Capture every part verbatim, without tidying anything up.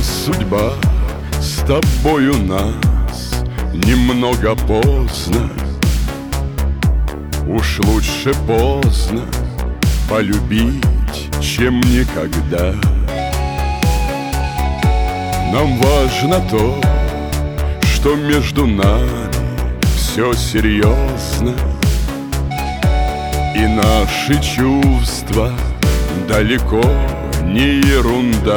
судьба с тобою нас немного поздно. Уж лучше поздно полюбить, чем никогда. Нам важно то, что между нами все серьезно, и наши чувства далеко не ерунда.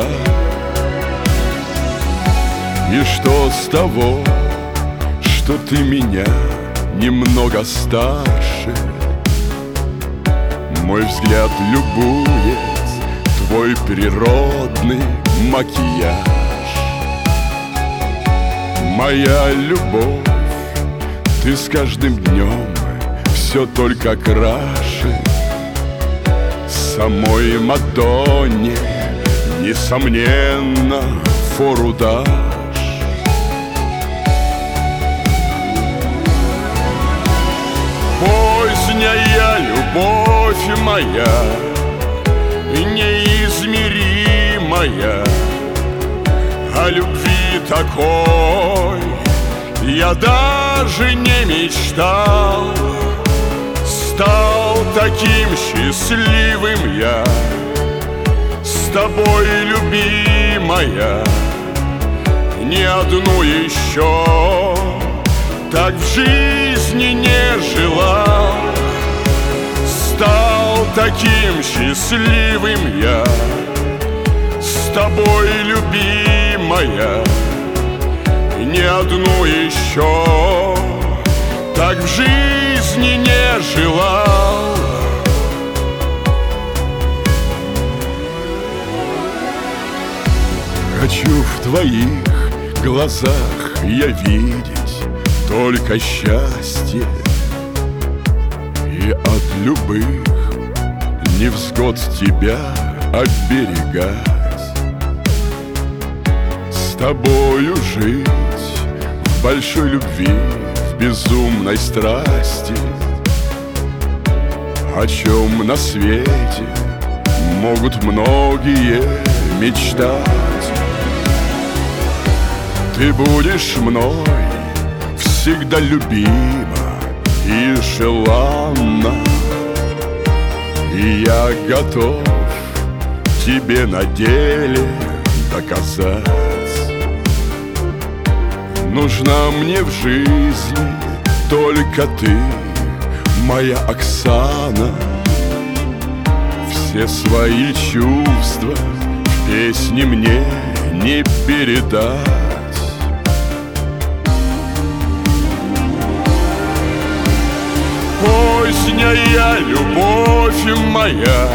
И что с того, что ты меня немного старше? Мой взгляд любует твой природный макияж. Моя любовь, ты с каждым днем все только краше. Самой Мадонне, несомненно, фору дашь. Поздняя любовь моя, неизмеримая, о любви такой я даже не мечтал. Стал таким счастливым я с тобой, любимая. Ни одну еще так в жизни не желал. Стал таким счастливым я с тобой, любимая. Ни одну еще так в жизни не желал. Хочу в твоих глазах я видеть только счастье, и от любых невзгод тебя оберегать. С тобою жить в большой любви, в безумной страсти, о чем на свете могут многие мечтать. Ты будешь мной всегда любима и желанна, и я готов тебе на деле доказать. Нужна мне в жизни только ты, моя Оксана. Все свои чувства в песне мне не передать. Поздняя любовь моя,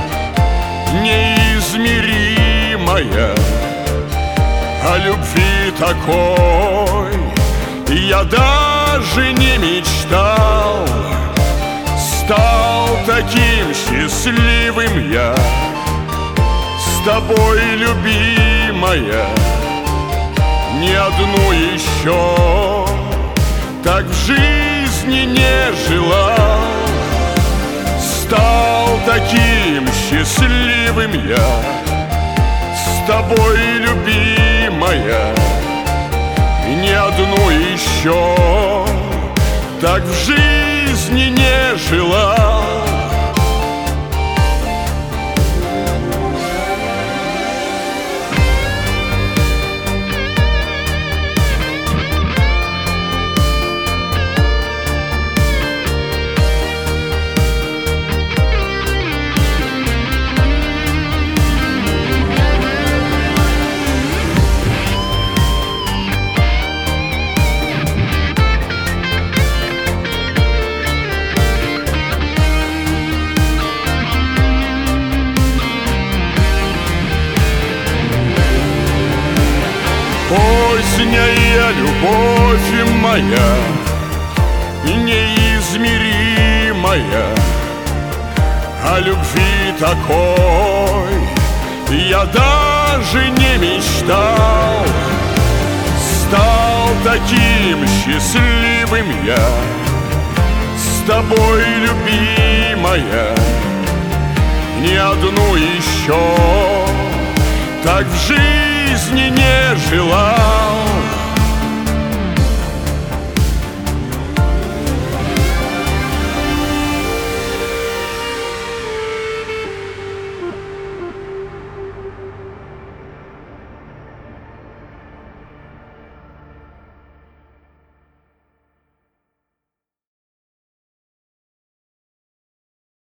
неизмеримая, о любви такой я даже не мечтал. Стал таким счастливым я с тобой, любимая. Ни одну еще так в жизни не желал. Стал таким счастливым я с тобой, любимая. Ни одну еще так в жизни не желал. Поздняя любовь моя, неизмеримая, о любви такой я даже не мечтал. Стал таким счастливым я с тобой, любимая. Ни одну еще так в жизни жизни не желал.